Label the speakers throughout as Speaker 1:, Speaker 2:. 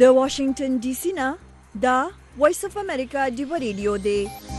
Speaker 1: د واشنگټن ډي سي نه دا وایس اف امریکا دی ریډیو دی.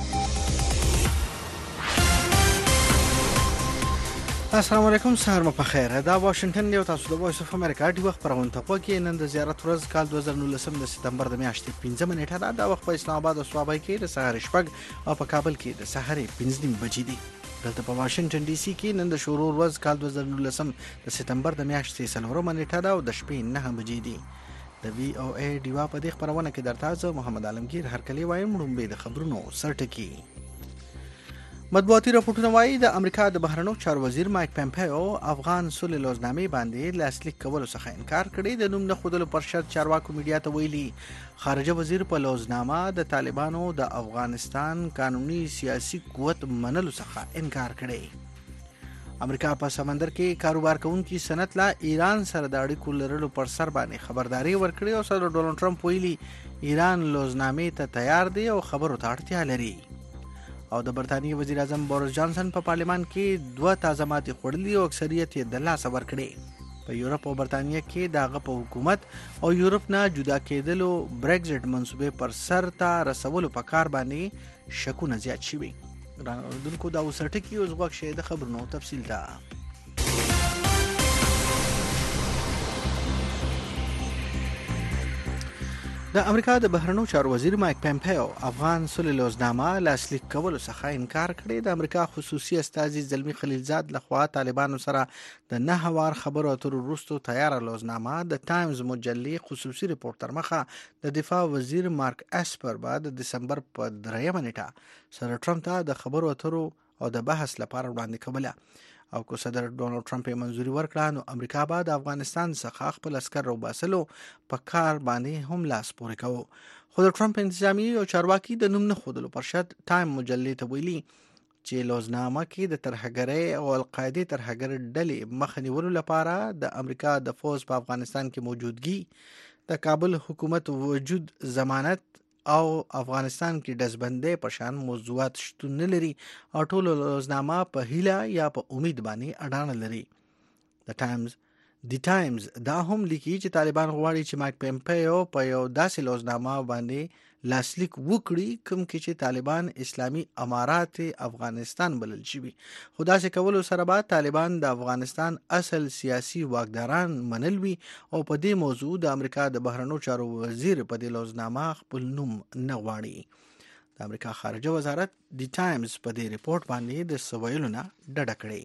Speaker 2: السلام علیکم، سهار مو په خیر. دا واشنگټن دی او تاسو د وایس اف امریکا دی وخت پرونته پکې نن د زیارت ورځ کال 2019 د سپتمبر د میاشتې 15 نیټه ده. دا وخت په اسلام آباد او صوابۍ کې د سهار شپږ او په کابل کې د سهار 15 بجې دي. دلته په واشنگټن ډي سي کې نن د شروع ورځ کال 2019 د سپتمبر د میاشتې 4 نیټه ده او د شپې 9 بجې دي. د وی او ای دیوا په دې خبرونه کې درته زه محمد عالمگیر هرکلی وایم. وړاندې د خبرونو سرټکی. مطبوعاتي راپورټونه وايي د امریکا د بهرنیو چارو وزیر مایک پمپیو افغان سولې لوزنامې باندې لاسلیک کولو څخه انکار کړی. د نوم نه خودلو پر شرط چارواکو میډیا ته ویلي خارجه وزیر په لوزنامه د طالبانو د افغانستان قانوني سیاسي قوت منلو څخه انکار کړی. امریکا په سمندر کې کاروبار کوونکی صنعت لا ایران سره د اړیکو لرلو پر سر باندې خبرداري ورکړې او صدر ډونالد ټرمپ ویلي ایران لوزنامې ته تیار دی او خبرو ته اړتیا لري. او د برتانیې وزیر اعظم بوریس جانسن په پارلمان کې 2 تازه ماتې خوړلي او اکثریت یې د لاسه ورکړي. په یورپ او برتانیې کې دغه په حکومت او یورپ نه جدا کېدلو برګزټ منصوبې پر سر ته رسولو په کار باندې شکونه زیات شوي. رانوردونکو دا وسټکی اوس غوښ شه د خبرونو تفصیل ته. د امریکا د بهرنیو چارو وزیر مایک پمپیو افغان سولې لوزنامه لاسلیک کولو څخه انکار کړی. د امریکا خصوصي استازي زلمی خلیلزاد لخوا طالبانو سره د 9 وار خبرو اترو وروسته تیار لوزنامه د ټایمز مجلې خصوصي ریپورټ تر مخه د دفاع وزیر مارک اسپر بعد د دسمبر په 3 نیټه سره ټرمپ ته د خبرو اترو او د بحث لپاره وړاندې کوله. او کو صدر ډونالد ټرمپ یې منځوري ورکړه نو امریکا به د افغانستان څخه خپل عسكر روباسلو په کار باندې هم لاس پورې کوي. خو د ټرمپ انتظامی او چارواکي د نوم نه خودلو پر شرط ټایم مجلې ته ویلي چې لوزنامه کې د ترهګرۍ او القاعده ترهګر ډلې مخه نیولو لپاره د امریکا د فوج په افغانستان کې موجودګي، د کابل حکومت وجود، ضمانت او افغانستان کې دزبندې په شان موضوعات شتون نه لري او ټول لوزنامه په هیله یا په امید باندې اډانه لري. د ټایمز دا هم لیکي چې طالبان غواړي چې مایک پمپیو په یو داسې لوزنامه باندې لاسلیک وکړي کوم کې چې طالبان اسلامي امارات افغانستان بلل شي. خو داسې کولو سره به طالبان د افغانستان اصل سیاسي واکداران منلوي او په دې موضوع د امریکا د بهرنیو چارو وزیر په دې لوزنامه خپل نوم نه غواړي. د امریکا خارجه وزارت د ټایمز په دې ریپورت باندې د سویلو نه ډډه کړې.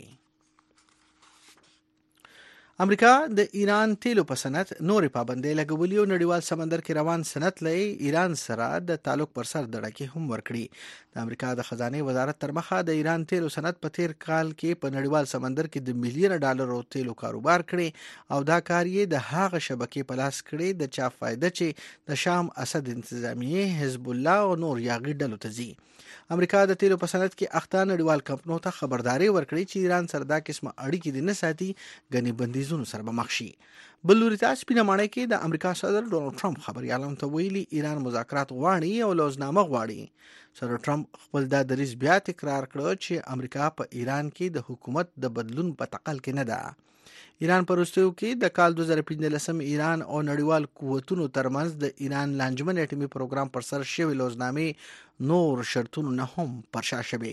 Speaker 2: امریکا د ایران تیلو په صنعت نورې پابندۍ لګولې او نړیوال سمندر کې روان صنعت لې ایران سره د تعلق پر سر دړه کې هم ورکړي. د امریکا د خزانه وزارت تر مخه د ایران تیلو صنعت په تیر کال کې په نړیوال سمندر کې د ملیون ډالرو تیلو کاروبار کړي او دا کار یې د هغه شبکې په لاس کړي د چا فائدہ چې د شام اسد انتظامیه، حزب الله او نور یاغي ډلو ته ځي. امریکا د تیلو په صنعت کې اخته نړیوال کمپنیو ته خبرداري ورکړي چې ایران سره دا قسمه اړیکې دي نه ساتي غني بندیزونو سره به مخ شي. بل لوري ته سپینه ماڼۍ کې د امریکا صدر ډونالد ټرمپ خبريالانو ته ویلي ایران مذاکرات غواړي او لوزنامه غواړي. صدر ټرمپ خپل دا دریځ بیا تکرار کړ چې امریکا په ایران کې د حکومت د بدلون په تقل کې نه ده. ایران په وروستیو کې د کال 2015 ایران او نړیوال قوتونو ترمنځ د ایران لانجمن اټومي پروګرام پر سر شوی لوزنامې نور شرطونو نه هم پرشا شوی.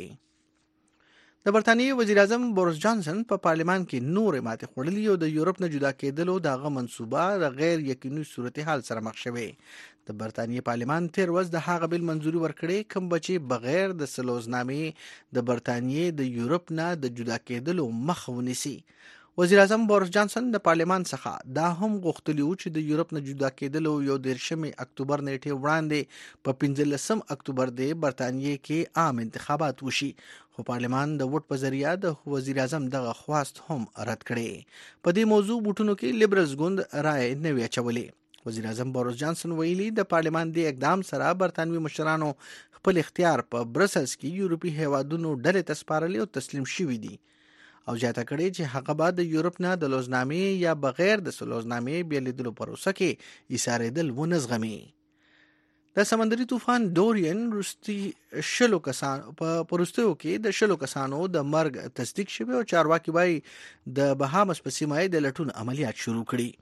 Speaker 2: د برتانیې وزیر اعظم بوریس جانسن په پارلمان کې نور ماتې خوړلي او د یورپ نه جدا کېدلو دغه منصوبه د غیر یقیني صورتحال سره مخ شوی. د برتانیې پارلمان تیر ورځ د هغه بل منځوري ورکړي کوم بچي بغیر د سلوزنامې د برتانیې د یورپ نه د جدا کېدلو مخ ونیسي. وزیر اعظم بوریس جانسن د پارلمان څخه دا هم غوښتلی و چې د یورپ نه جدا کېدلو 1 اکتوبر نیټه وړاندې په 15 اکتوبر د برتانیې کې عام انتخابات وشي. خو پارلمان د ووټ په ذریعہ د وزیر اعظم دغه خواست هم رد کړي. په دې موضوع بوټونو کې لیبرلز ګوند رائے نه وی اچولې. وزیر اعظم بوریس جانسن ویلي د پارلمان د اقدام سره برتانوي مشرانو خپل اختیار په برسلز کې یورپي هیوادونو ډلې ته سپارلي او تسلیم شوي دي او جاته کړي چې هغه بعد د یورپ نه د لوزنامې یا بغیر د لوزنامې بیلیدلو پروسه کې ایساریدل ونزغمي. د سمندري طوفان ډورین روستي شلو کسانو په پروستیو کې د شلو کسانو د مرګ تصدیق شوی او چارواکي وايي د بهامس په سیمه د لټون عملیات شروع کړي.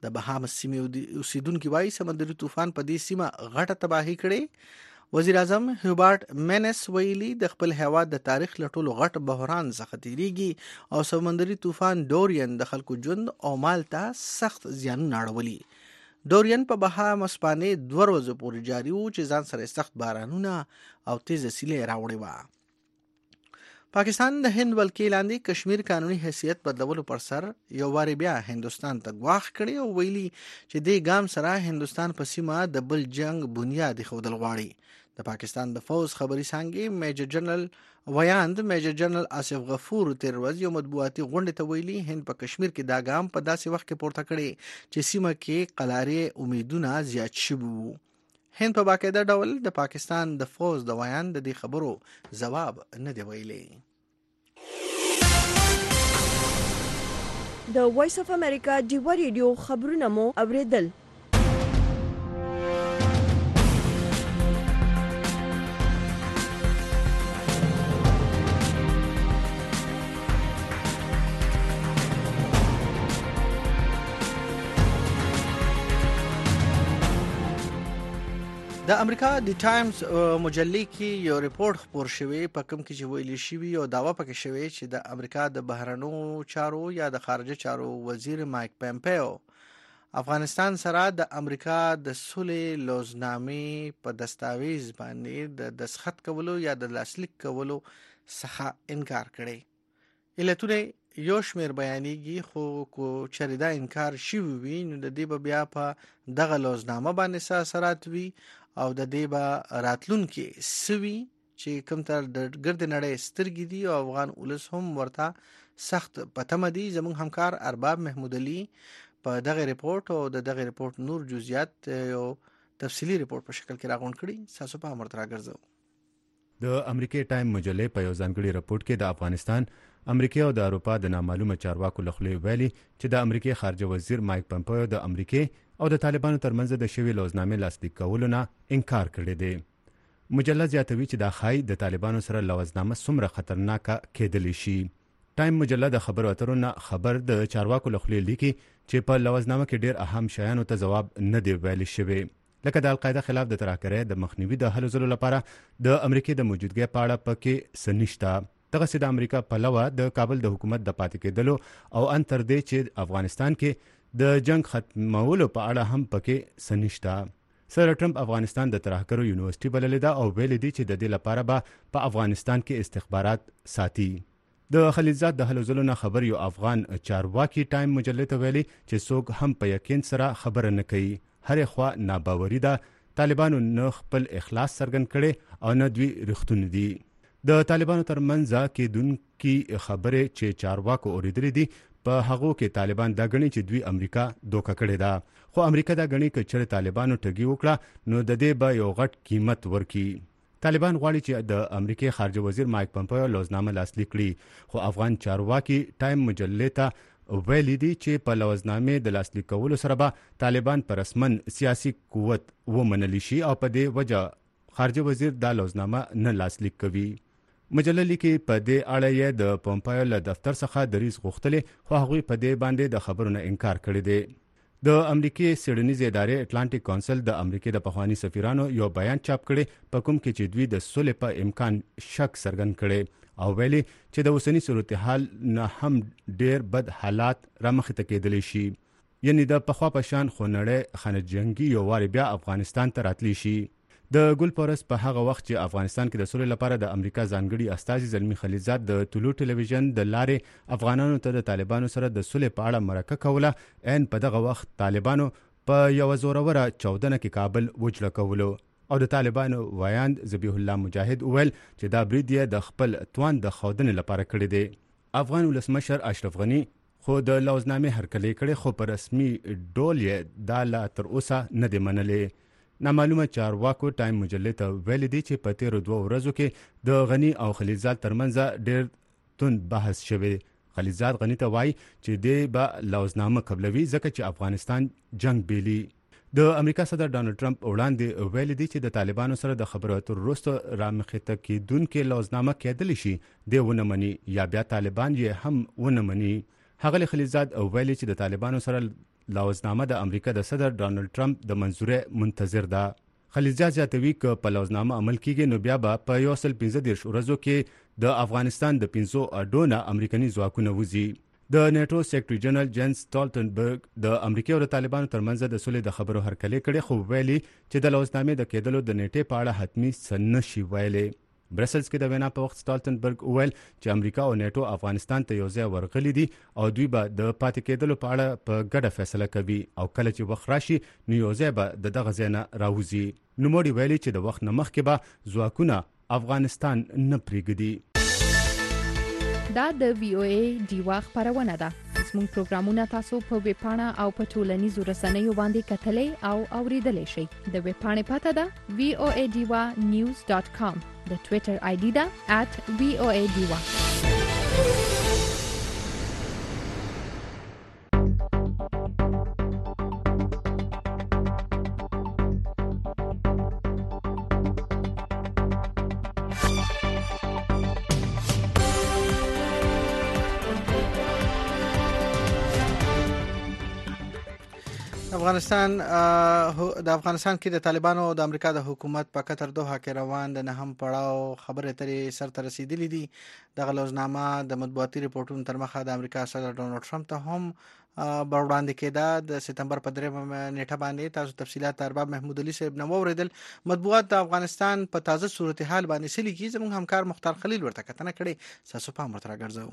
Speaker 2: د بهامس سیمې اوسیدونکو وایي سمندري طوفان په دې سیمه غټه تباهي کړې. وزیر اعظم هیوبرټ مینس ویلي د خپل هیواد د تاریخ له ټولو غټ بحران څخه تیریږي او سمندري طوفان ډورین د خلکو ژوند او مال ته سخت زیانونه اړولي. ډورین په بهامس باندې 2 ورځې پورې جاري وو چې ځان سره سخت بارانونه او تیز سیلۍ راوړې وه. پاکستان د هند ولکې لاندې کشمیر قانوني حیثیت بدلولو پر سر یو واري بیا هندستان ته ګواښ کړی او ویلي چې دې ګام سره هندستان په سیمه د بل جنگ بنیاد ایښودل غواړي. د پاکستان د فوز خبري څانګې میجر جنرال ویاند میجر جنرال آصف غفور تیر ورځ یو مطبوعاتي غونډه ته ویلي هند په کشمیر کې دا ګام په داسې وخت کې پورته کړی چې سیمه کې قلارې امیدونه زیات شوي وو. هند په باقاعده ډول د پاکستان د فوز د ویاند د دې خبرو ځواب نه دی ویلی.
Speaker 1: د وایس اف امریکا ډیوا ریډیو خبرونه مو اوریدل.
Speaker 2: د امریکا د ټایمز مجلې کې یو ریپورت خپور شوی په کوم کې چې ویل شوی او داوا پکې شوی چې د امریکا د بهرنو چارو یا د خارجه چارو وزیر مایک پمپیو افغانستان سره د امریکا د صلح لوزنامې په دستاویز باندې د دسخط کولو یا د لاسلیک کولو څخه انکار کړی. علتونه یو شمیر بیانېږي خو کو چېرې دا انکار شوی وي نو د دې به بیا په دغه لوزنامه باندې څه اثرات وي او د دې به راتلونکي سوي چې کوم تر د ګرد نړۍ سترګې دي او افغان ولس هم ورته سخت پتمه دي. زموږ همکار ارباب محمود علي په دغه ریپورت او د دغه ریپورت نور جزئیات یو تفصیلی ریپورت په شکل کې راغونډ کړي. تاسو په امر تر راګرځو.
Speaker 3: د امریکای ټایم مجلې په یو ځانګړي رپورت کې د افغانستان، امریکا او د اروپا د نامعلومه چارواکو لخوا ویلي چې د امریکای خارجه وزیر مایک پمپیو د امریکای او د طالبانو ترمنځ د شوی لوزنامې لاسلیک کولو نه انکار کړی دی. مجله زیاتوي چې دا خای د طالبانو سره لوزنامه څومره خطرناکه کېدلی شي. ټایم مجله د خبرو اترو نه خبر د چارواکو لخوا لیکي چې په لوزنامه کې ډیر اهم شیانو ته جواب نه دی ویل شوی، لکه د القاعده خلاف د ترهګرۍ د مخنیوي د هلو ځلو لپاره د امریکای د موجودګۍ په اړه پکې څه نشته. دغه سي د امریکا پلوه د کابل د حکومت د پاتې کېدلو او ان تر دې چې افغانستان کې د جنگ ختمولو په اړه هم پکې څه نشته. سر ټرمپ افغانستان د ترهګرو یونیورسيټي بللې ده او ویل دي چې د دې لپاره به په افغانستان کې استخبارات ساتي. د خلیلزاد د هلو ځلو نه خبر یو افغان چارواکي ټایم مجلې ته ویلي چې څوک هم په یقین سره خبره نه کوي. هر خوا ناباوري ده. طالبانو نه خپل اخلاص څرګند کړي او نه دوی رښتونی دي. د طالبانو ترمنځ کېدونکي خبرې چې چارواکو اوریدلې دي په هغو کې طالبان دا غني چې دوی امریکا دوکه کړې ده، خو امریکا دا غني چې چېرې طالبانو ټګي وکړه نو د دې به یو غټ قیمت ورکړي. طالبان غواړي چې د امریکای خارجه وزیر مایک پمپیو لوزنامه لاسلیک کړي، خو افغان چارواکي ټایم مجلې ته ویلي دي چې په لوزنامې د لاسلیک کولو سره به طالبان پر رسمن سیاسي قوت ومنل شي او په دې وجه خارجه وزیر دا لوزنامه نه لاسلیک کوي. مجله لیکي په دې اړه یې د پمپیو له دفتر څخه دریځ غوښتلې، خو هغوی په دې باندې د خبرو نه انکار کړی دی. د امریکای سیډنیز ادارې اټلانټیک کونسل د امریکای د پخوانی سفیرانو یو بیان چاپ کړي په کوم کې چې دوی د صلح په امکان شک څرګند کړي او ویلي چې د اوسنی صورتحال نه هم ډیر بد حالات رامخې ته کېدلی شي، یعنی د پخوا په شان خونړی خانه جنگي یو واري بیا افغانستان ته راتلی شي. د ګل پورس په هغه وخت چې افغانستان کې د صلح لپاره د امریکا ځانګړي استازي زلمی خلیلزاد د طلوع ټلویزیون د لارې افغانانو ته د طالبانو سره د صلح په اړه مرکه کوله، ان په دغه وخت طالبانو په یو زوروره چودنه کې کابل وجړه کولو او د طالبانو ویاند ذبیح الله مجاهد ویل چې دا برید یې د خپل توان د خودنې لپاره کړی دی. افغان ولسمشر اشرف غنی خو د لوزنامې هرکلی کړي، خو په رسمي ډول یې دا لا تر اوسه نه دی منلې. نامعلومه چارواکو ټایم مجلې ته ویل دي چې په تیرو 2 ورځو کې د غنی او خلیلزاد ترمنځ ډیر تند بحث شوی. خلیلزاد غنی ته وایي چې دی به لوزنامه قبلوي ځکه چې افغانستان جنگ بیلی. د امریکا صدر ډانلډ ټرمپ وړاندې ویل دي چې د طالبانو سره د خبرو اترو وروسته رامخې ته کېدونکې لوزنامه کېدلی شي دی ونه مني یا بیا طالبان یې هم ونه مني. هغه خلیلزاد ویلي چې د طالبانو سره لوزنامه د امریکا د صدر ډانلډ ټرمپ د منځوري منتظر ده. خلیلزاد زیاتوي ک په لوزنامه عمل کیږي نو بیا به په 115 ورځو کې د افغانستان د 500 اډونه امریکایي ځواکونه وځي. د نیټو سیکریټری جنرال جنس سټالټنبرګ د امریکا او د طالبانو ترمنځ د سولې د خبرو هرکلی کړي خو ویلي چې د لوزنامې د کېدلو د نیټې په اړه حتمی څه نشي ویلي. برسلز کې د وینا په وخت سټالټنبرګ وویل چې امریکا او نیټو افغانستان ته یو ځای ورغلي دي او دوی به د پاتې کېدلو په اړه په ګډه فیصله کوي او کله چې وخت راشي نو یو ځای به د دغه ځای نه راوځي. نوموړي ویلي چې د وخت نه مخکې به ځواکونه افغانستان نه پرېږدي.
Speaker 4: دا د VOA ډیوا خبرونه ده. زموږ پروګرامونه تاسو په ویب پاڼه او په ټولنیزو رسنیو باندې کتلای او اوریدلای شئ. د ویب پاڼې پته ده voadiwa.news.com. د ټوئیټر آی ډي ده @voadiwa.
Speaker 2: افغانستان کې د طالبانو او د امریکا د حکومت په قطر دوحه کې روان د نهم پړاو خبرې اترې سرته رسیدلې دي. دغه لوزنامه د مطبوعاتي ریپورتونو تر مخه د امریکا صدر ډونالډ ټرمپ ته هم وړاندې کېده. د سپتمبر په 3 نیټه باندې تاسو تفصيلات ارباب محمود علي صاحب نو اوریدل. مطبوعات د افغانستان په تازه صورتحال باندې سلی کی زموږ همکار مختار خلیل ورته کتنه کړي. تاسو پام ورته راګرځو.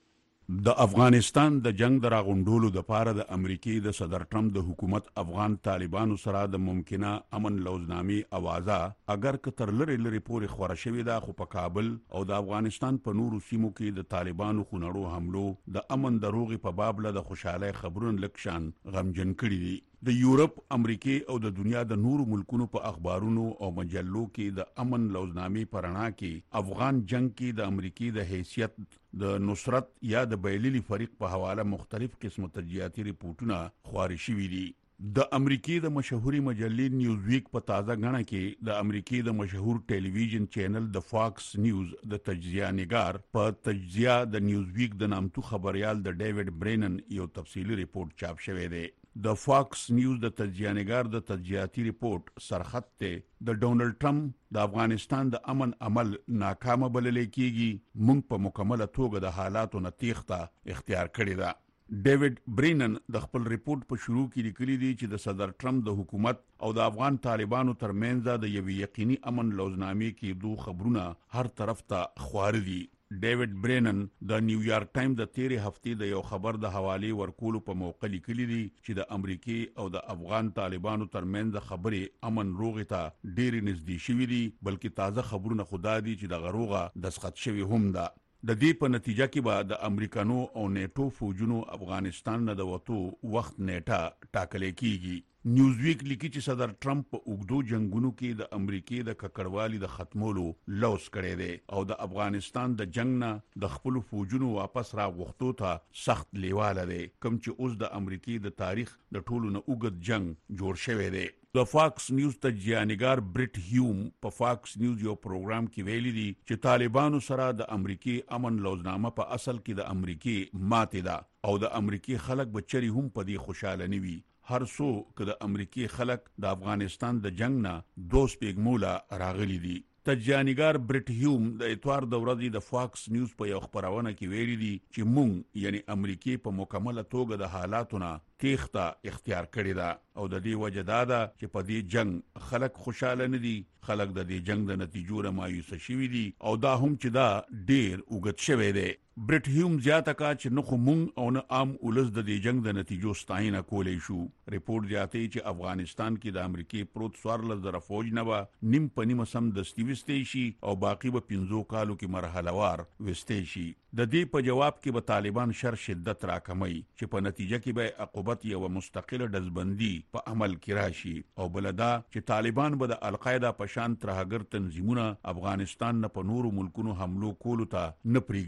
Speaker 5: د افغانستان د جنگ د راغونډولو د پاره د امریکای د صدر ټرمپ د حکومت افغان طالبانو سره د ممکنه امن لوزنامي اوازه اگر که تر لری پورې خوره شوې ده خو په کابل او د افغانستان په نورو سیمو کې د طالبانو خونړو حملو د امن دروغي په باب له د خوشاله خبرونو لکشان غمجن کړي دي. د یورپ، امریکای او د دنیا د نورو ملکونو په اخبارونو او مجلو کې د امن لوزنامي پرانا کې افغان جنگ کې د امریکای د حیثیت د نصرت یا د بیلیلی فریق په حواله مختلف قسم تجزیاتي ریپورتونه خواري شوي دي. د امریکای د مشهوري مجلې نیوز ویک په تازه غاڼه کې د امریکای د مشهور ټلویزیون چینل د فاکس نیوز د تجزیه نگار په تجزیه د نیوز ویک د نامتو خبريال د ډیوډ برینن یو تفصیلی ریپورت چاپ شوی دی. د فاکس نیوز د تجزیه نگار د تجزیاتي ریپورت سرخط ته د ډونالډ ټرمپ د افغانستان د امن عمل ناکامه بلل کېږي، موږ په مکمله توګه د حالاتو نه تېښته اختیار کړې ده. ډیوډ برینن د خپل ریپورت په شروع کې لیکلي دي چې د صدر ټرمپ د حکومت او د افغان طالبانو ترمنځ د یوې یقیني امن لوزنامې کې دوه خبرونه هر طرف ته خوار دي. ډیوډ برینن د نیویارک ټایم د تیرې هفتې د یو خبر د حوالې ورکولو په موقع لیکلي دي چې د امریکای او د افغان طالبانو ترمنځ خبرې امن روغې ته ډېرې نږدې شوې دي، بلکې تازه خبرونه خدا دي چې د غروغه دسخط شوی هم ده. د دې په نتیجه کې به د امریکانو او نیټو فوجونو افغانستان نه د وټو وخت نیټه ټاکل کیږي. نیوز ویک لیکي چې صدر ټرمپ په اوږدو جنگونو کې د امریکای د ککړوالي د ختمولو لوس کړی دی او د افغانستان د جنگ نه د خپل فوجونو واپس راغوښتو ته سخت لیواله دی، کوم چې اوس د امریکای د تاریخ د ټولو نه اوږد جنگ جوړ شوی دی. د فاکس نیوز تجزیه نگار بریټ هیوم په فاکس نیوز یو پروګرام کې ویلي دي چې طالبانو سره د امریکای امن لوزنامه په اصل کې د امریکای ماته ده او د امریکای خلک بچري هم په دې خوشاله نوي. هر څو که د امریکای خلک د افغانستان د جنگ نه دوست پیغموله راغلي دي. تجزیه نگار بریټ هیوم د اتوار د ورځې د فاکس نیوز په یو خبرونه کې ویلي دي چې مونږ یعنی امریکای په مکمله توګه د حالاتو نه تېښته اختیار کړې ده او د دې وجه دا ده چې په دې جنگ خلک خوشاله نه دي، خلک د دې جنگ د نتیجو نه مایوس شوي دي او دا هم چې دا ډیر اوږد شوی دی. بریټ هیوم زیاته کا چې نه خو مونږ او نه عام ولس د دې جنگ د نتیجو ستاینه کولی شو. ریپورت زیاتوي چې افغانستان کې د امریکای پروت 14,000 فوج نه به نیم په نیمه سم دستي وستې شي او باقی به 15 کالو کې مرحله وار وستې شي. د دې په جواب کې به طالبان شر شدت راکمي چې په نتیجه کې به عقوبت یو مستقله دزبندي په عمل کې راشي او بلدا چې طالبان به د القاعده په شان ترهګر تنظیمونه افغانستان نه په نورو ملکونو حملو کولو ته نه پریږدي.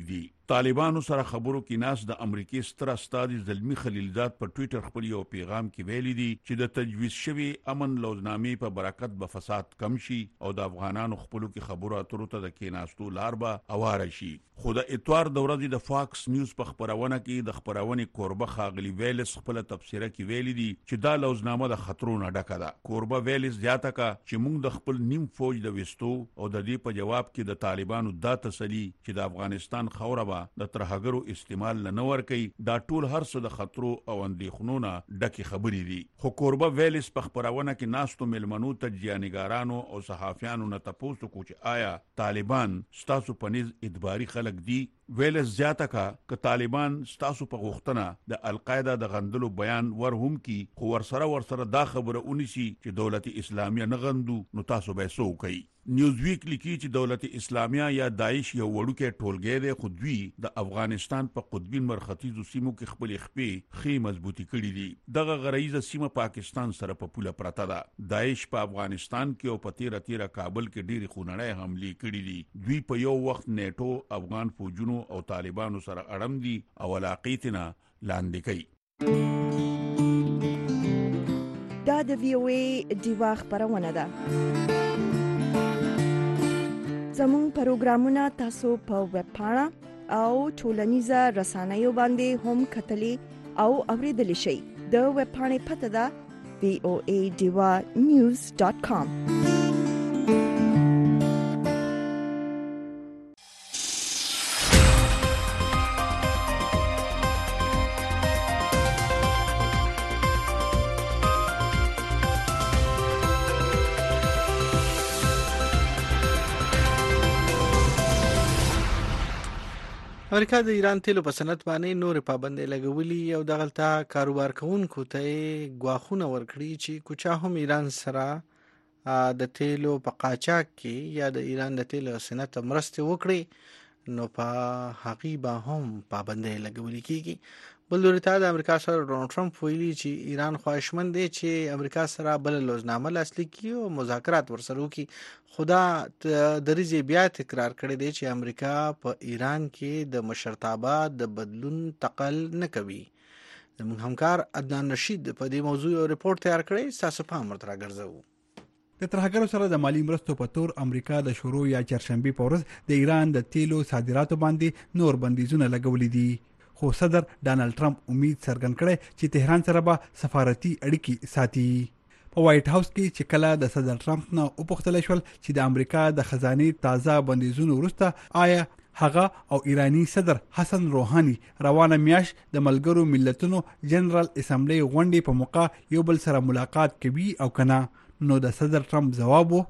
Speaker 5: طالبانو سره خبرو کې ناس د امریکای ستر استاد زلمی خلیلزاد په ټوئیټر خپل یو پیغام کې ویلي دي چې د تجویز شوی امن لوزنامې په برکت به فساد کم شي او د افغانانو خپلو کې خبرو اترو ته د کېناستو لار به اواره شي. خو د اتوار د ورځې د فاکس نیوز په خبرونه کې د خبرونې کوربه خاغلی ویلس خپل تفسیره کې ویلي دي چې دا لوزنامه د خطرونو ډکه ده. کوربه ویلس زیاته کا چې موږ د خپل نیم فوج د وستو او د دې په جواب کې د طالبانو دا تسلی چې د افغانستان خوره د ترهګرو استعمال نه ور کوي دا ټول هر څه د خطرو او اندېښنو نه ډکه خبرې دي. خو کوربه ویلس په خبرونه کې ناستو ملمنو تجزیه‌نګارانو او صحافیانو نه تاسو کو چې آیا طالبان ستاسو په نيز ادباري خلک دي. ویلس زیاته کا ک طالبان ستاسو په غوښتنه د القاعده د غندلو بیان ورهم کی خو ورسره دا خبره اونیسی چې دولت اسلامیه نه غندو نو تاسو به سو کوي. نیوز ویک لیکي چې دولت اسلامیه یا داعش یو وړوکې ټولګی دی خو دوی د افغانستان په قطبین مرختیزو سیمو کې خپل خپې مضبوطی کړي دي. دغه غریزه سیمه پاکستان سره په پوله پرته ده. داعش په افغانستان کې او په تیره کابل کې ډېری خونړۍ حملې کړي دي. دوی په یو وخت نیټو افغان فوجونو او طالبانو سره اړم دي او علاقیتنا لاندې کوي.
Speaker 1: دا د VOA دیوا خبرونه ده. زموږ پروګرامونه تاسو په ویب پاڼه او ټولنیزه رسنیو باندې هم کتلی او اوریدلی شئ. د ویب پاڼې پته ده voadiva.news.com.
Speaker 2: امریکا د ایران تیلو په صنعت باندې نور پابندۍ لګولي او دغلطه کاروبار کوونکو ته غواخونه ورکړي چې کوچا هم ایران سره د تیلو په قاچاق کې یا د ایران د تیلو صنعت مرسته وکړي نو په حقیقت هم پابندۍ لګولي کیږي. بل لوري ته د امریکا سره ډونالد ټرمپ ویلي چې ایران خواهشمند دی چې امریکا سره بل لوزنامه لاسلیک کړي او مذاکرات ورسره وکړي. خدا دریځ بیا تکرار کړی دی چې امریکا په ایران کې د مشرتابه د بدلون تقل نه کوي. زموږ همکار عدنان رشید په دې موضوع یو ریپورت تیار کړی، تاسو په امر راګرځو.
Speaker 6: د ترهګرو سره د مالی مرستو په تور امریکا د شروع یا چهارشنبه په ورځ د ایران د تیلو صادراتو باندې نور بندیزونه لګولې دي. خو صدر ډانلډ ټرمپ امید څرګند کړي چې تهران سره به سفارتي اړیکې ساتي. په وایټ هاوس کې چې کله د صدر ټرمپ نه وپوښتل شول چې د امریکا د خزانه تازه بندیزونو وروسته آیا هغه او ایرانی صدر حسن روحانی روانه میاش د ملګرو ملتونو جنرال اسمبلی غونډې په موقع یو بل سره ملاقات کوي او کنه، نو د صدر ټرمپ جواب وو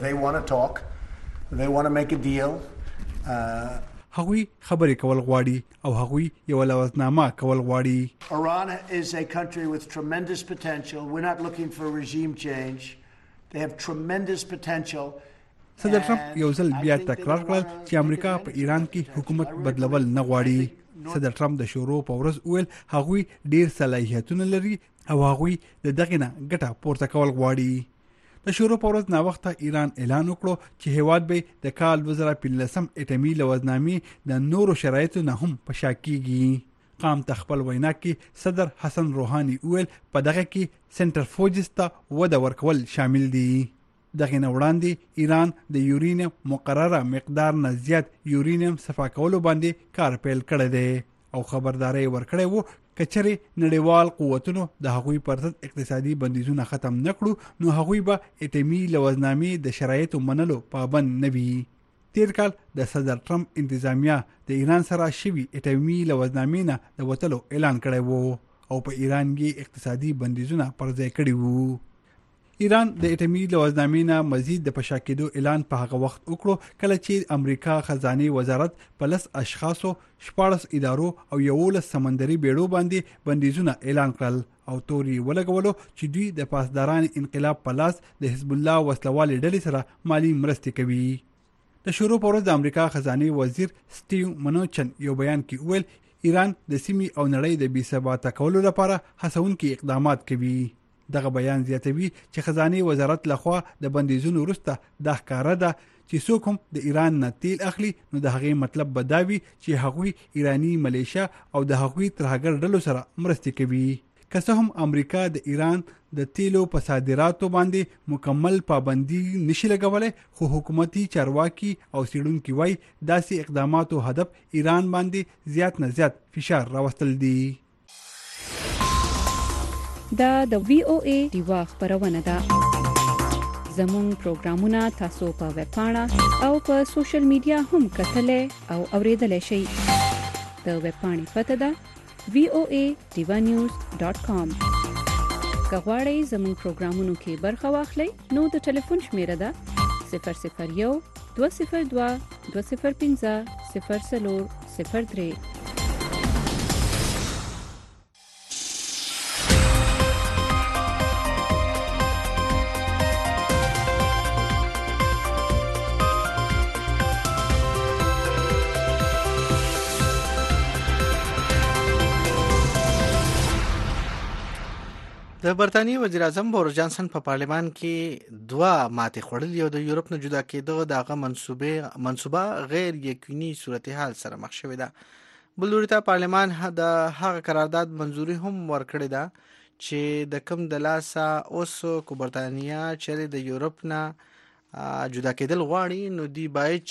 Speaker 6: هغوی خبرې کول غواړي او هغوی یو لوزنامه کول غواړي.
Speaker 7: Iran is a country with tremendous potential. We're not looking for regime change. They have tremendous potential.
Speaker 6: صدر ټرمپ یو ځل بیا تکرار کړل چې امریکا په ایران کې حکومت بدلول نه غواړي. صدر ټرمپ د شروع په ورځ ویل هغوی ډیر صلاحیتونه لري او هغوی د دغه نه ګټه پورته کول غواړي. د شروع په ورځ نا وخته ایران اعلان وکړو چې هیواد به د کال 2015 اټومي لوزنامې د نورو شرایطو نه هم په شا کیږي. قام تخپل وینا کې صدر حسن روحانی ویل په دغه کې سنټرفوجز ته وده ورکول شامل دي. دغه نه وړاندې ایران د یورینیم مقرره مقدار نه زیات یورینیم صفا کولو باندې کار پیل کړی دی او خبرداري ورکړی وو کچره نړیوال قوتونو د هغوی پر ضد اقتصادي بندیزونه ختم نکړو نو هغوی به اټومي لوزنامې د شرایطو منلو پابند نه وي. تیر کال د صدر ټرمپ انتظامیه د ایران سره شوی اټومي لوزنامې نه د وټلو اعلان کړی وو او په ایران کې اقتصادي بندیزونه پر ځای کړی وو. ایران د اټومي لوزنامې نه مزید د پشاکېدو اعلان په هغه وخت وکړو کله چې امریکا خزانه وزارت په 10 اشخاصو 14 ادارو او 11 سمندري بیړو باندې بندیزونه اعلان کړل او توري ولګولو چې دوی د پاسداران انقلاب په لاس د حزب الله وسلوال ډلې سره مالی مرستې کوي. د شروع په ورځ د امریکا خزانه وزیر سټیو منوچن یو بیان کې ویل ایران د سیمې او نړۍ د بې ثباته کولو لپاره هڅونکي اقدامات کوي. دغه بیان زیاتوي چې خزانه وزارت لخوا د بندیزونو وروسته د ښکارا ده چې څوک هم د ایران نه تیل اخلي نو د هغې مطلب به دا وي چې هغوی ایرانی ملیشیا او د هغوی ترهګر ډلو سره مرستې کوي. که څه هم امریکا د ایران د تیلو په صادراتو باندې مکمل پابندي نشي لګولای، خو حکومتي چارواکي او څېړونکي وایي داسې اقداماتو هدف ایران باندې زیات نه زیات فشار راوستل دي.
Speaker 4: دا د VOA دیوا خبرونه ده. زموږ پروګرامونه تاسو په ویب پاڼه او په سوشل میډیا هم کتلای او اوریدلای شئ. د ویب پاڼې پته ده voadivanews.com. که غواړئ زموږ پروګرامونو کې برخه واخلئ نو د ټلیفون شمیره ده 001 202 205 0403.
Speaker 2: د برتانیې وزیر اعظم بوریس جانسن په پارلمان کې 2 ماتې خوړلې او د یورپ نه جدا کېدو دغه منصوبه غیر یقیني صورتحال سره مخ شوې ده. بل لوري ته پارلمان د هغه قرارداد منځوري هم ورکړې ده چې د کم د لاسه اوس کو برتانیا چې د یورپ نه جدا کېدل غواړي نو دی باید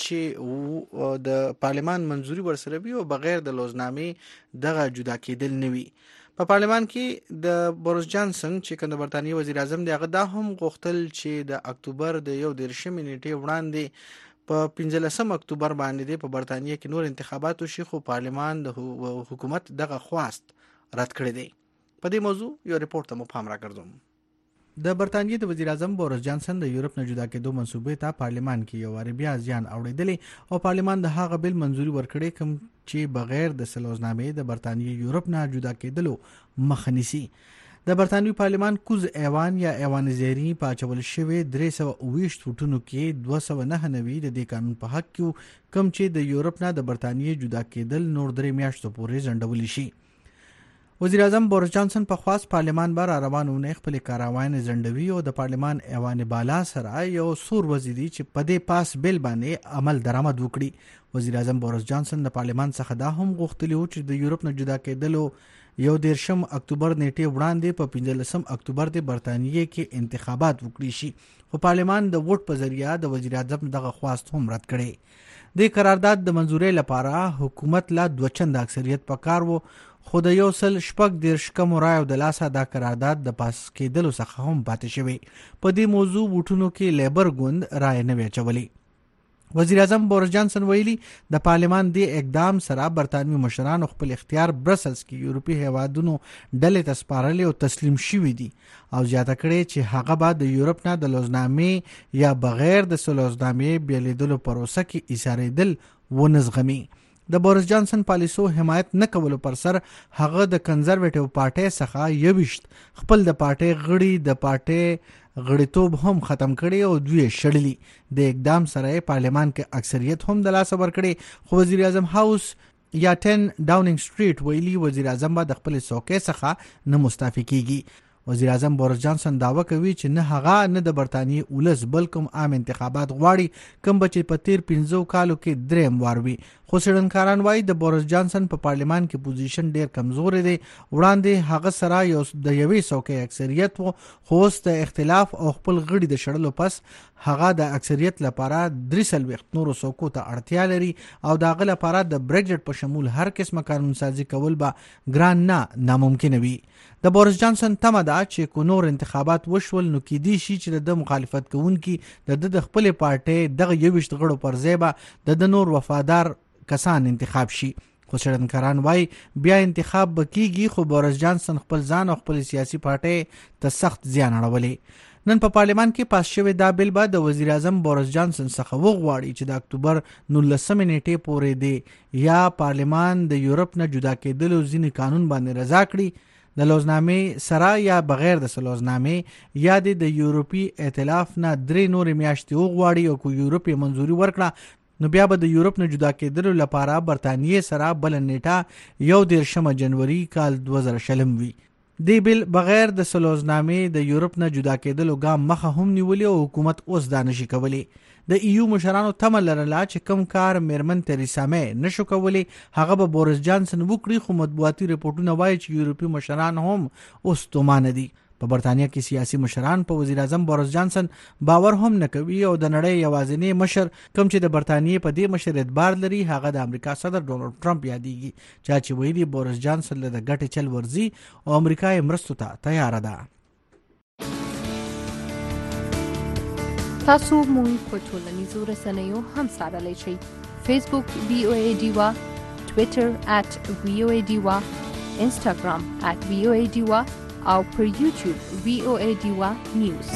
Speaker 2: چې د پارلمان منځوري ورسره وي او بغیر د لوزنامې دغه جدا کېدل نه وي. په پارلمان کې د بوریس جانسن چې کوم د برتانیې وزیر اعظم دی هغه دا هم غوښتل چې د اکتوبر د 11 نیټې وړاندې په 15 اکتوبر باندې په برتانیې کې نور انتخابات وشي، خو پارلمان د حکومت دغه خواست رد کړی دی. په دې موضوع یو ریپورت ته مو پام راکړم. د برتانیې د وزیر اعظم بوریس جانسن د یورپ نه جدا کېدو منصوبې ته پارلمان کې یو واری بیا ځان اوریدلې او پارلمان د هغه بل منځوري ورکړي کوم چې بغیر د سلوزنامې د برتانیې یورپ نه جدا کېدلو مخه نیسي. د برتانیې پارلمان کوز ایوان یا ایوان زیری په اچول شوی 329 فوټونو کې 299 د دې قانون په حق کې کوم چې د یورپ نه د برتانیې جدا کېدل نور 3 میاشتو پورې ځنډول شي. وزیر اعظم بوریس جانسن په خاص پارلمان بار روانونه خپل کاروان زندوی او د پارلمان ایوان بالا سره یو سور وزیری چې په دې پاس بل باندې عمل درآمد وکړي. وزیر اعظم بوریس جانسن د پارلمان څخه دا هم غوښتلی و چې د یورپ نه جدا کېدلو 11 اکتوبر نیټه وړاندې په 15 اکتوبر د برتانیې کې انتخابات وکړي شي، خو پارلمان د ووټ په ذریعہ د وزیر اعظم دغه خواست هم رد کړي. د قرارداد د منځوري لپاره حکومت لا 2 چنده اکثریت پکار وو، خو د 114 کم رایو د لاسه دا قرارداد د پاس کېدلو څخه هم پاتې شوی. په دې موضوع ووټونو کې لیبر ګوند رای نه وچولې. وزیر اعظم بوریس جانسن ویلي د پارلمان دی اقدام سره برتانوي مشران خپل اختیار برسلز کې یورپی هیوادونو ډلې ته سپارلې او تسلیم شوي دي او زیاته کړې چې هغه به د یورپ نه د لوزنامې یا بغیر د سلوزنامې بیلیدلو پروسه کې ایساریدل ونزغمي. د بوریس جانسن پالیسو حمایت نه کولو پر سر هغه د کنزرویټیو پارټي څخه یوشت خپل د پارټي غړي د پارټي غړیتوب هم ختم کړي او دوی شړلي. د اقدام سره پارلمان کې اکثریت هم د لاس ورکړي، خو وزیر اعظم هاوس یا 10 ډاونینګ سټریټ ویلي وزیر اعظم به د خپل څوکۍ څخه نه مستعفي کیږي. وزیر اعظم بوریس جانسن داوا کوي چې نه هغه نه د برتانیې ولس بلکې عام انتخابات غواړي کوم چې په تیر 15 کالو کې دریم وار وي. خو څېړنکاران وایي د بوریس جانسن په پارلمان کې پوزیشن ډیر کمزور دی. وړاندې هغه سره یو د یوې څوکۍ اکثریت وو، خو اوس د اختلاف او خپل غړي د شړلو پس هغه د اکثریت لپاره 3 نورو څوکو ته اړتیا لري او د هغه لپاره د بریگزټ په شمول هر قسمه قانون سازي کول به ګران نه ناممکن وي. د بوریس جانسن تمه ده چې کو نور انتخابات وشول نو کې دي شي چې د مخالفت کوونکي د خپل پارټي دغه 21 غړو پر ځای به د نور وفادار کسان انتخاب شي. خو څېړنکاران وایي بیا انتخاب بکیږي، خو بوریس جانسن خپل ځان او خپل سیاسي پارټي ته سخت زیان اړولې. نن په پارلمان کې پاس شوی دا بل به د وزیر اعظم بوریس جانسن څخه وغواړي چې د اکتوبر 19 نیټې پورې دی یا پارلمان د یورپ نه جدا کېدلو ځینې قانون باندې رضا کړي، د لوزنامې سره یا بغیر د سلوزنامې یا د یورپی ائتلاف نه 3 نور میاشتې وغواړي او کو یورپ منځوري ورکړه نو بیا به د یورپ نه جدا کېدلو لپاره برتانیې سره بل نیټه 11 جنوري کال 2020 وي. دی بل بغیر د سلوزنامې د یورپ نه جدا کېدلو ګام مخه هم نیولې او حکومت اوس دا نشي کولی. د ایو مشرانو تمه لرله چې کم کار میرمن تریسا مې نشو کولی هغه به بوریس جانسن وکړي، خو مطبوعاتي رپورټونه وایي چې یورپي مشران هم اوس تومانه دي. په برتانیا کې سیاسي مشران په وزیر اعظم بوریس جانسن باور هم نه کوي او د نړۍ یوازینی مشر کوم چې د برتانیې په دې مشر اعتبار لري هغه د امریکا صدر ډونالد ټرمپ یادېږي چې ویلي بوریس جانسن له ګټې چل ورزي او امریکا یې مرستو ته تیار ده.
Speaker 8: تاسو مونږ په ټولنیزو رسنیو هم څارلی شئ. فیسبوک VOA ډیوا، ټویټر @VOA ډیوا، انسټاګرام @VOA ډیوا او پر یوټیوب VOA ډیوا نیوز.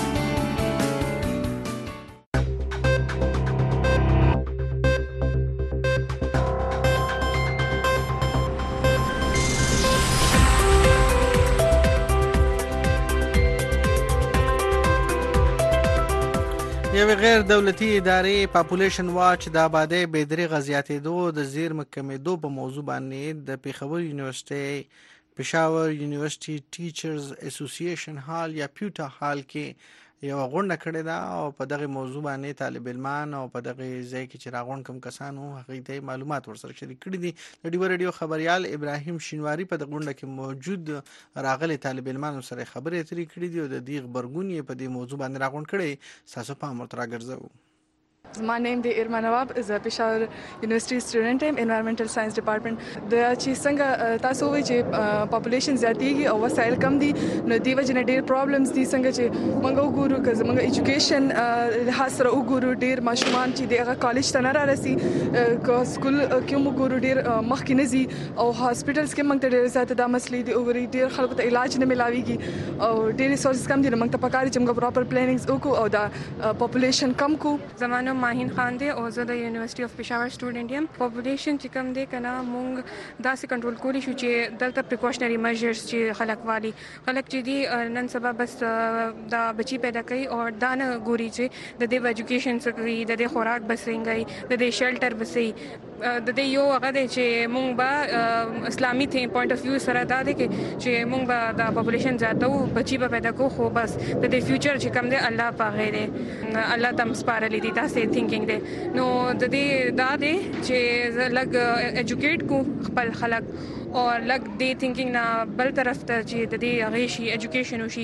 Speaker 2: یو غیر دولتي ادارې پاپولیشن واچ د آبادی بېدریغه زیاتېدو د زیرمه کمیدو په موضوع باندې د پیښور یونیورسيټي، پېښور یونیورسيټي ټیچرز اسوسییشن هال یا پیوټا هال کې یو غونډه کړې ده او په دغه موضوع باندې طالب علمان او په دغه ځای کې چې راغون کوم کسانو هغه ته معلومات ورسره شریک کړي دي. د ډیو رادیو خبريال ابراهیم شینواری په دغه غونډه کې موجود راغلي طالب علمان سره خبرې اترې کړې دي او د دې خبرګون یې په دې موضوع باندې راغون کړي. تاسو په امر راګرځو.
Speaker 9: My name is Irma Nawab, is a Peshawar University student in Environmental Science Department. د چې څنګه تاسو وایي چې پاپولیشن زیاتېږي او وسایل کم دي نو دی وجه نه ډېر پرابلمز دي. څنګه چې موږ وګورو که زموږ ایجوکیشن لحاظ سره وګورو ډېر ماشومان چې دغه کالج ته نه رارسي، که سکول کې موږ وګورو ډېر مخکې نه ځي او هاسپټلز کې موږ ته ډېر زیاته دا مسلې دي وګوري ډېر خلکو ته علاج نه ملاويږي او ډېر ریسورسز کم دي. موږ ته پکار چې موږ پراپر پلانینګز وکړو او دا پاپولیشن کم کو.
Speaker 10: زمانو ماهین خان دی او زه د یونیورسيټي اف پېښور سټوډنټ یم. پاپولیشن چې کم دی کنه مونږ داسې کنټرول کولی شو چې دلته پریکاشنری میجرز چې خلک چې دی نن سبا بس دا بچی پیدا کوي او دا نه ګوري چې د دې ایجوکیشن څخه کوي، د دې خوراک بسنګي، د دې شیلټر بسي، د دې یو هغه دی چې مونږ به اسلامي ته پوینټ اف ویو سره دا دی چې مونږ به د پاپولیشن زیاتو بچی به پیدا کو، خو بس د دې فیوچر چې کم دی الله پاغه دی، الله تم سپارلې دي تاسو تھینکینګ دی. نو د دې دا دی چې لګ ایجوکیټ کو خپل خلک او لګ دې تھینکینګ نه بل طرف ته چې د دې هغه شي ایجوکیشن وشي.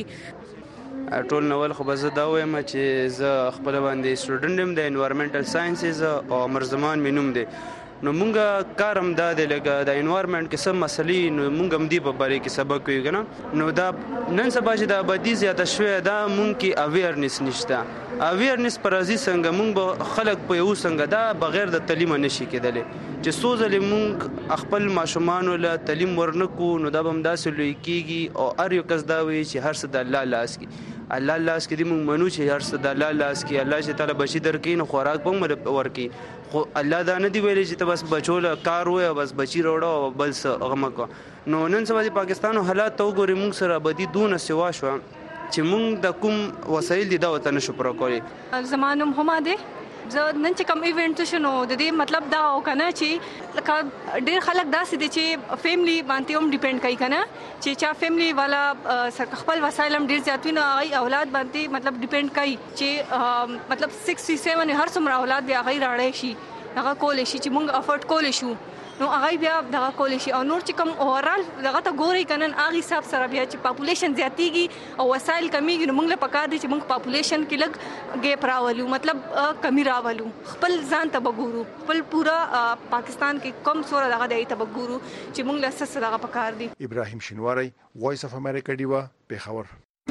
Speaker 11: ټول نول خو به زه دا وایم چې زه خپل باندې سټوډنټ یم د انوایرنمنټل ساينسز او مرزمان مینوم دی. نو مونږه کارم دا دی لکه د انوایرنمنت کې سم مسلې نو مونږ هم دی په باره کې سبق کوي کنه. نو دا نن سبا چې د آبادی زیاته شوې دا مونږ کې اویرنس نشته. اویرنس پر ازي څنګه مونږ به خلک په یو څنګه دا بغیر د تعلیم نشي کېدلی چې سوزلې مونږ خپل ماشومان له تعلیم ورنکو نو دا به هم داسې لوی کېږي او هر یو کس دا وایي چې هر څه د الله لاس کې الله لاس کې دی. مونږ منو چې هر څه د الله لاس کې الله چې تعالی بچی درکې نو خوراک به ورکې، خو الله دا نه دی ویلي چې ته بس بچول کار وای بس بچی روړو بل څه غم کو. نو نن سبا د پاکستان حالات ته وګورئ مونږ سره بدی دونه سوا شو چې مونږ د کوم وسایل دي دا وته نشو پر کولی.
Speaker 12: زمانم هم ده زه نن چې کوم ایونت شنو د دې مطلب دا او کنه چې لکه ډېر خلک داسې دي چې فیملی باندې هم ډیپند کوي کنه چې چا فیملی والا خپل وسایل هم ډېر زیات وي هغه اولاد باندې مطلب ډیپند کوي چې مطلب 67 هر څومره اولاد بیا هغه راړی شي هغه کول شي چې موږ افورد کول شو نو هغه بیا دغه کول شي او نور چې کوم اورال دغه ته ګوري کنن هغه حساب سره بیا چې پاپولیشن زیاتیږي او وسایل کمیږي نو موږ له پکار دي چې موږ پاپولیشن کې لګ ګیپ راولو مطلب کمی راولو خپل ځان ته وګورو خپل پورا پاکستان کې کم سوره دغه دی ته وګورو چې موږ له سره دغه پکار دي.
Speaker 13: ابراهیم شینواری وایس اف امریکا دیوا پیښور.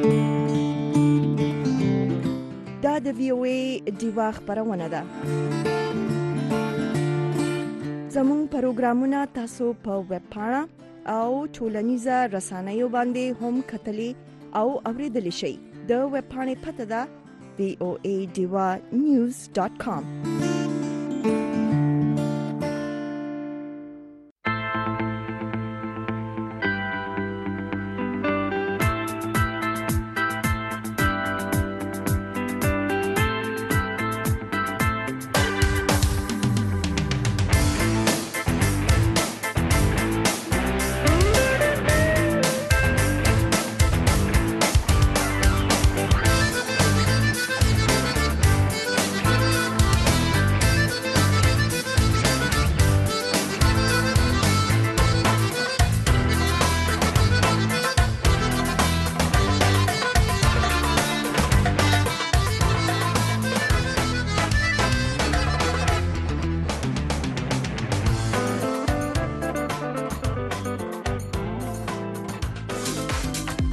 Speaker 1: دا د VOA دیوا خبرونه ده. زموږ پروګرامونه تاسو په ویب پاڼه او ټولنیزه رسنیو باندې هم کتلی او اوریدلی شئ. د ویب پاڼې پته ده voadivanews.com.